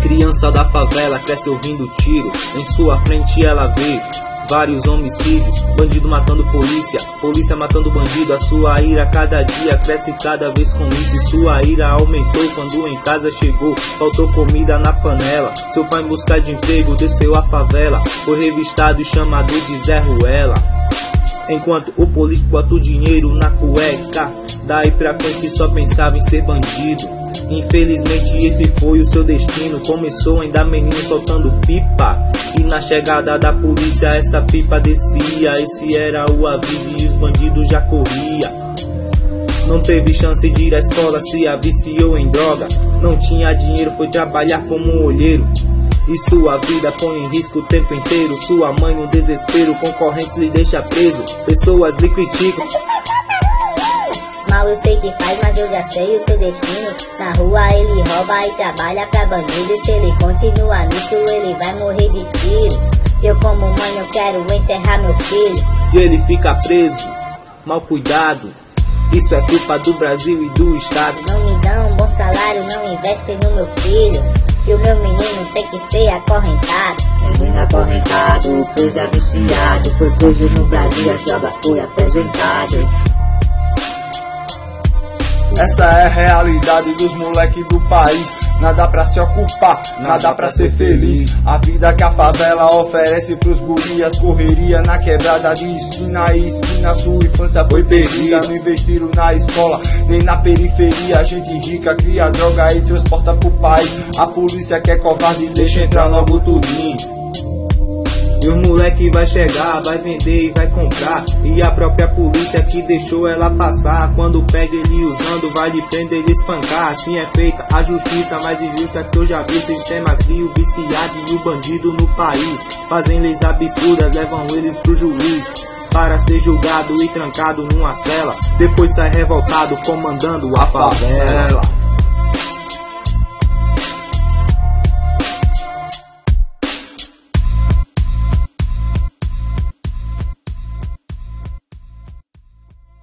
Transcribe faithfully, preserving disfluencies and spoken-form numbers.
Criança da favela cresce ouvindo tiro, em sua frente ela vê vários homicídios, bandido matando polícia, polícia matando bandido. A sua ira cada dia cresce cada vez com isso, e sua ira aumentou quando em casa chegou, faltou comida na panela. Seu pai em busca de emprego desceu a favela, foi revistado e chamado de Zé Ruela. Enquanto o político bota o dinheiro na cueca, daí pra frente só pensava em ser bandido. Infelizmente esse foi o seu destino, começou ainda menino soltando pipa, e na chegada da polícia essa pipa descia. Esse era o aviso e os bandidos já corria. Não teve chance de ir à escola, se aviciou em droga, não tinha dinheiro, foi trabalhar como um olheiro. E sua vida põe em risco o tempo inteiro. Sua mãe no desespero, concorrente lhe deixa preso, pessoas lhe criticam. Mal eu sei que faz, mas eu já sei o seu destino. Na rua ele rouba e trabalha pra bandido, e se ele continuar nisso ele vai morrer de tiro. Eu como mãe eu quero enterrar meu filho, e ele fica preso, mal cuidado. Isso é culpa do Brasil e do Estado. Não me dão um bom salário, não investem no meu filho, e o meu menino tem que ser acorrentado. Menino acorrentado, preso é viciado, foi preso no Brasil, a droga foi apresentado. Essa é a realidade dos moleques do país. Nada pra se ocupar, nada pra ser feliz. A vida que a favela oferece pros gurias, correria na quebrada de esquina e esquina. Sua infância foi perdida, não investiram na escola nem na periferia. A gente rica cria droga e transporta pro país. A polícia que é covarde deixa entrar logo tudinho. E o moleque vai chegar, vai vender e vai comprar, e a própria polícia que deixou ela passar, quando pega ele usando, vai lhe prender e espancar. Assim é feita a justiça mais injusta que eu já vi. O sistema cria o viciado e o bandido no país, fazem leis absurdas, levam eles pro juiz para ser julgado e trancado numa cela. Depois sai revoltado comandando a favela.